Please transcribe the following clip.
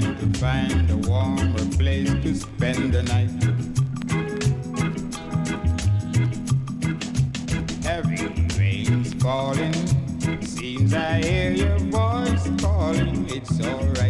trying to find a warmer place to spend the night. Heavy rains falling, seems I hear your voice calling. It's alright.